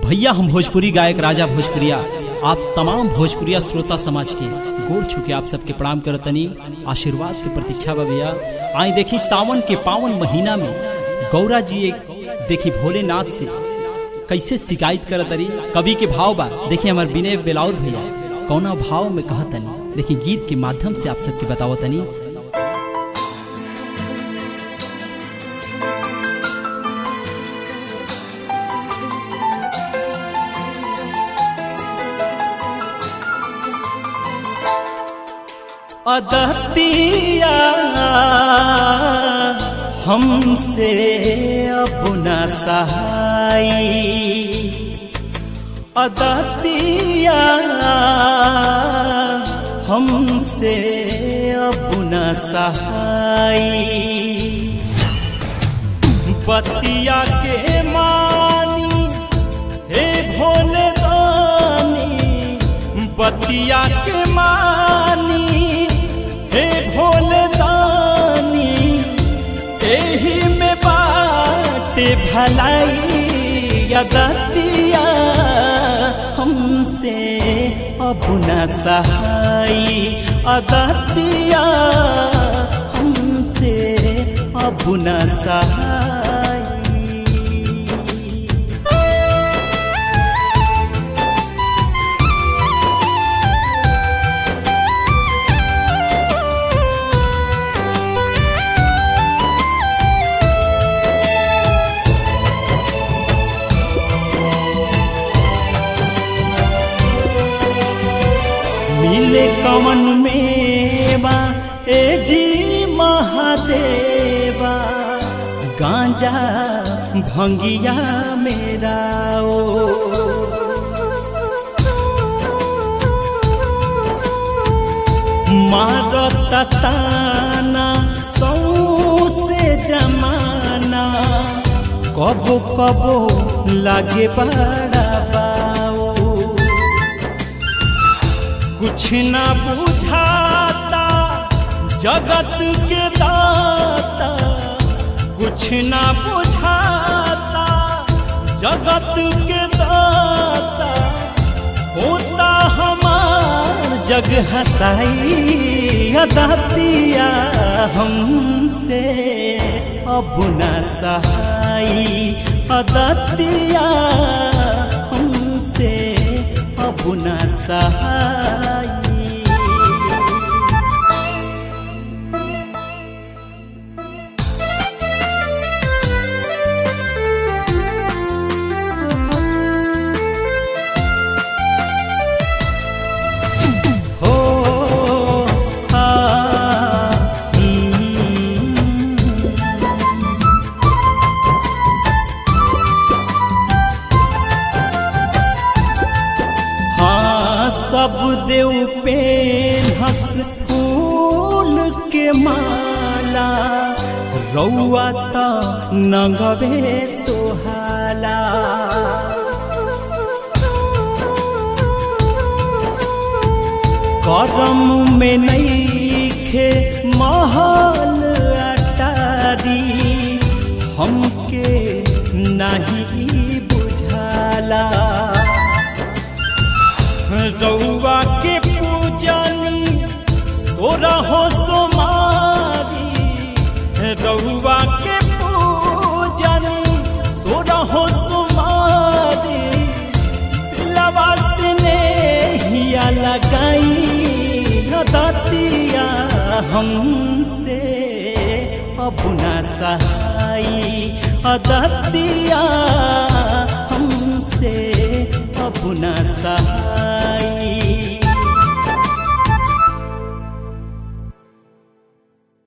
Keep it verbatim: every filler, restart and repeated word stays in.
भैया हम भोजपुरी गायक राजा भोजपुरिया आप तमाम भोजपुरिया श्रोता समाज के गोड़ छुके आप सबके प्रणाम करतनी। आशीर्वाद के प्रतीक्षा बा भैया। आई देखी सावन के पावन महीना में गौरा जी एक देखी भोलेनाथ से कैसे शिकायत करतरी। कवि के भाव बा देखी हमार विनय बेलाउर भैया कौना भाव में कहतनी देखी गीत के माध्यम से आप सबके बतावतनी। अदतिया हमसे अब न सहाई, अदतिया हमसे अब न सहाई। बतिया के मानी हे भोले दानी, बतिया के मानी हे भोले दानी, एही में बाटे भलाई। अदतिया हमसे अब न सहाई, अदतिया हमसे अब न सहाई। मिले कवन मेवा ए जी महादेवा, गांजा भंगिया मेरा ओ। मारत ताना सौसे जमाना, कबो कबो लागे बड़ा बाओ। कुछ ना बुझाता जगत के दाता, कुछ ना बुझाता जगत के दाता, होता हमार जग हसाई। अदतिया हमसे अब न सहाई, अदतिया हमसे अब न सहाई। सब देव पे हंस फूल के माला, रौआ ता नगवे सोहाला। करम में नईखे महल अटारी, हमके नहीं बुझाला। रउआ के पूजनी सोरहो सोमारी, रउआ के पूजनी सोरहो सोमारी, दिलवा से नेहिया लगाई। अदतिया हमसे अब न सहाई, अदतिया हमसे अब न सहाई।